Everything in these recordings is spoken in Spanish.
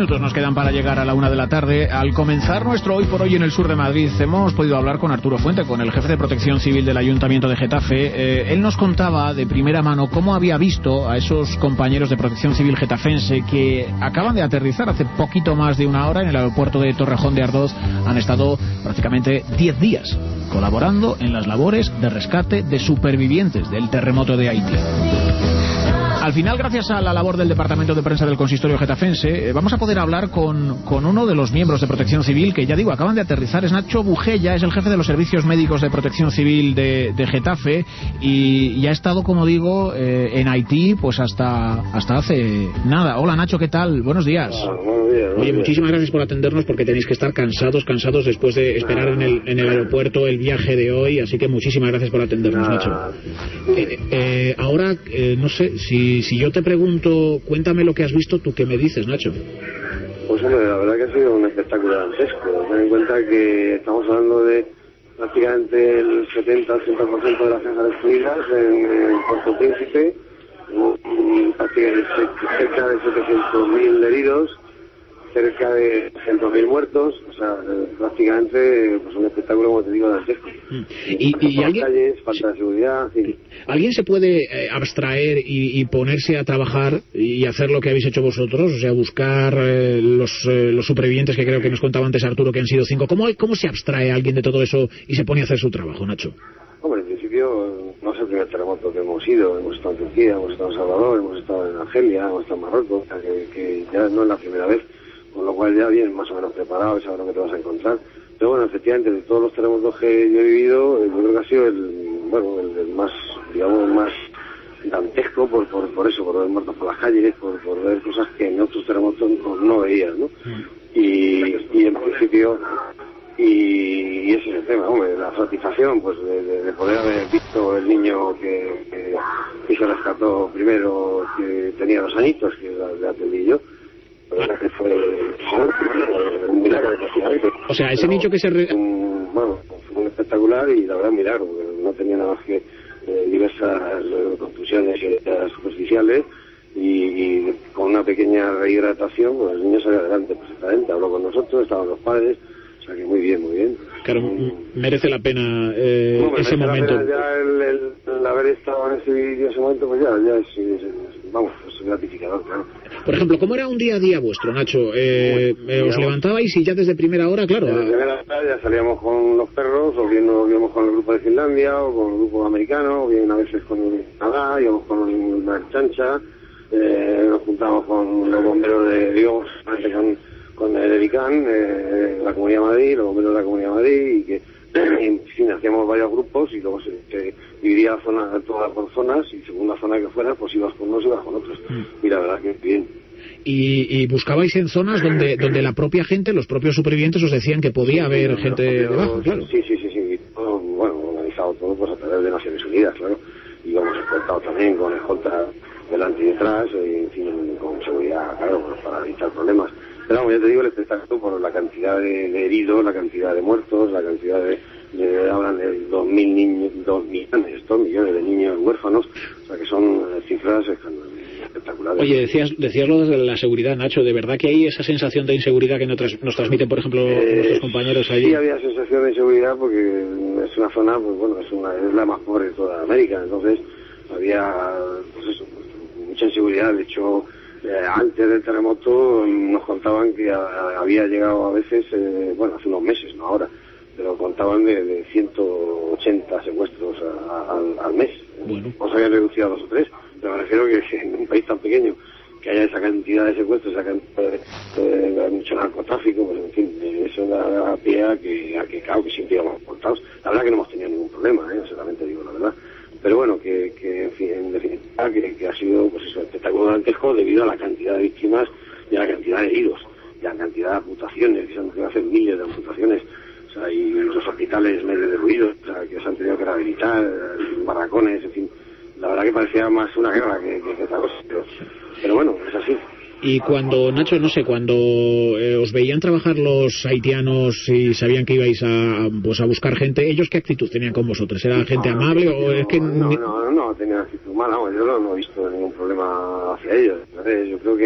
minutos nos quedan para llegar a la 1 de la tarde. Al comenzar nuestro Hoy por Hoy en el sur de Madrid, hemos podido hablar con Arturo Fuente, con el jefe de Protección Civil del Ayuntamiento de Getafe. Él nos contaba de primera mano cómo había visto a esos compañeros de Protección Civil getafense que acaban de aterrizar hace poquito más de una hora en el aeropuerto de Torrejón de Ardoz. Han estado prácticamente 10 días colaborando en las labores de rescate de supervivientes del terremoto de Haití. Al final, gracias a la labor del Departamento de Prensa del Consistorio Getafense, vamos a poder hablar con uno de los miembros de Protección Civil que, ya digo, acaban de aterrizar. Es Nacho Bujella, es el jefe de los servicios médicos de Protección Civil de Getafe y ha estado, como digo, en Haití pues hasta hace nada. Hola, Nacho, ¿qué tal? Buenos días. Buenos días. Oye, muchísimas gracias por atendernos, porque tenéis que estar cansados después de esperar en el aeropuerto el viaje de hoy, así que muchísimas gracias por atendernos, Nacho. Ahora, no sé, si yo te pregunto, cuéntame lo que has visto, ¿tú qué me dices, Nacho? Pues hombre, la verdad que ha sido un espectáculo dantesco. Ten en cuenta que estamos hablando de prácticamente el 70-80% de las casas destruidas en Puerto Príncipe, prácticamente cerca de 700.000 heridos, cerca de 100.000 muertos, o sea, prácticamente pues un espectáculo, como te digo, dantesco. ¿Y alguien, calles, falta de seguridad, sí. ¿Alguien se puede abstraer y ponerse a trabajar y hacer lo que habéis hecho vosotros? O sea, buscar los supervivientes, que creo que nos contaba antes Arturo, que han sido 5. ¿Cómo se abstrae alguien de todo eso y se pone a hacer su trabajo, Nacho? Hombre, en principio no es el primer terremoto que hemos ido. Hemos estado en Turquía, hemos estado en Salvador, hemos estado en Argelia, hemos estado en Marruecos, o sea, que ya no es la primera vez, con lo cual ya bien más o menos preparado y sabes lo que te vas a encontrar. Pero bueno, efectivamente, de todos los terremotos que yo he vivido, yo creo que ha sido el más, digamos, más dantesco por eso, por ver muertos por las calles, por ver cosas que en otros terremotos no veías, ¿no? Y en principio, y ese es el tema, hombre, la satisfacción pues de poder haber visto el niño que se rescató primero, que tenía 2 añitos, que le atendí yo. Que fue un milagro, prácticamente. O sea, ese nicho que se... fue un espectacular y la verdad un milagro, porque no tenía nada más que diversas contusiones y heridas superficiales y con una pequeña rehidratación, pues el niño salió adelante perfectamente, habló con nosotros, estaban los padres, o sea que muy bien, muy bien. Claro, merece la pena ese momento. La pena ya el haber estado en ese vídeo, ese momento, pues ya es gratificador, claro. Por ejemplo, ¿cómo era un día a día vuestro, Nacho? ¿Os levantabais y ya desde primera hora, claro? Desde primera hora ya salíamos con los perros, o bien nos íbamos con el grupo de Finlandia, o con el grupo americano, o bien a veces con el Canadá, íbamos con la chancha, nos juntamos con los bomberos con el ERICAN, la Comunidad de Madrid, los bomberos de la Comunidad de Madrid, y que en fin, hacíamos varios grupos y luego se dividía la zona toda por zonas, y según la zona que fuera, pues ibas con unos y ibas con otros. Y la verdad que bien. ¿Y buscabais en zonas donde la propia gente, los propios supervivientes, os decían que podía haber gente debajo? Claro. Sí. Todo, organizado todo pues a través de Naciones Unidas, claro. Y hemos escoltado también con escolta delante y detrás, y en fin, con seguridad, claro, para evitar problemas. Pero vamos, ya te digo, el espectáculo por la cantidad de heridos, la cantidad de muertos, la cantidad hablan de 2 millones de niños huérfanos, o sea que son cifras espectaculares. Oye, decías lo de la seguridad, Nacho, ¿de verdad que hay esa sensación de inseguridad que nos transmiten, por ejemplo, nuestros compañeros allí? Sí, había sensación de inseguridad porque es una zona, pues bueno, es la más pobre de toda América, entonces había, pues eso, mucha inseguridad. De hecho, antes del terremoto nos contaban que había llegado a veces, hace unos meses, no ahora, pero contaban de 180 secuestros al mes. Bueno. O se habían reducido a 2 o 3, pero me refiero que en un país tan pequeño que haya esa cantidad de secuestros, esa cantidad de mucho narcotráfico, pues en fin, eso da pie a que claro, que siempre íbamos cortados. La verdad que no hemos tenido ningún problema, solamente digo la verdad. Pero bueno, que en fin, en definitiva, que ha sido pues eso, espectacular dantesco debido a la cantidad de víctimas y a la cantidad de heridos, y a la cantidad de amputaciones, que se han hacen miles de amputaciones, o sea, y los hospitales medio derruidos, o sea, que se han tenido que rehabilitar, barracones, en fin. La verdad que parecía más una guerra que otra cosa, pero bueno, es así. Y cuando, Nacho, no sé, cuando os veían trabajar los haitianos y sabían que ibais a buscar gente, ¿ellos qué actitud tenían con vosotros? ¿Era gente amable o es que...? No, tenían actitud mala, yo no he visto ningún problema hacia ellos. Yo creo que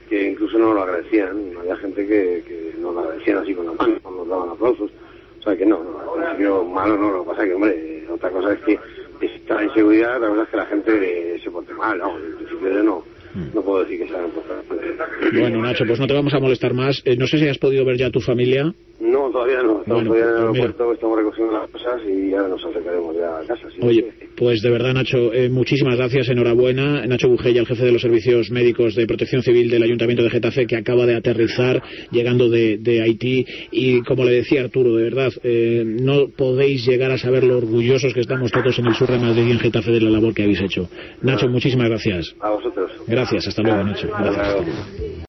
que incluso no lo agradecían. Había gente que no lo agradecían así con la mano, no nos daban aplausos. O sea que no, al principio malo no, lo que pasa es que, hombre, otra cosa es que está la inseguridad, la verdad es que la gente se porte mal, ¿no? En principio no puedo decir que sea importante. Bueno, Nacho, pues no te vamos a molestar más. No sé si has podido ver ya a tu familia. No, todavía no. Estamos todavía en el aeropuerto, mira, estamos recogiendo las cosas y ahora nos acercaremos ya a casa. ¿Sí? Oye, pues de verdad, Nacho, muchísimas gracias, enhorabuena. Nacho Bugella, el jefe de los servicios médicos de Protección Civil del Ayuntamiento de Getafe, que acaba de aterrizar llegando de Haití. Y como le decía Arturo, de verdad, no podéis llegar a saber lo orgullosos que estamos todos en el sur de Madrid y en Getafe de la labor que habéis hecho. Nacho, muchísimas gracias. A vosotros. Gracias, hasta luego, Nacho. Gracias.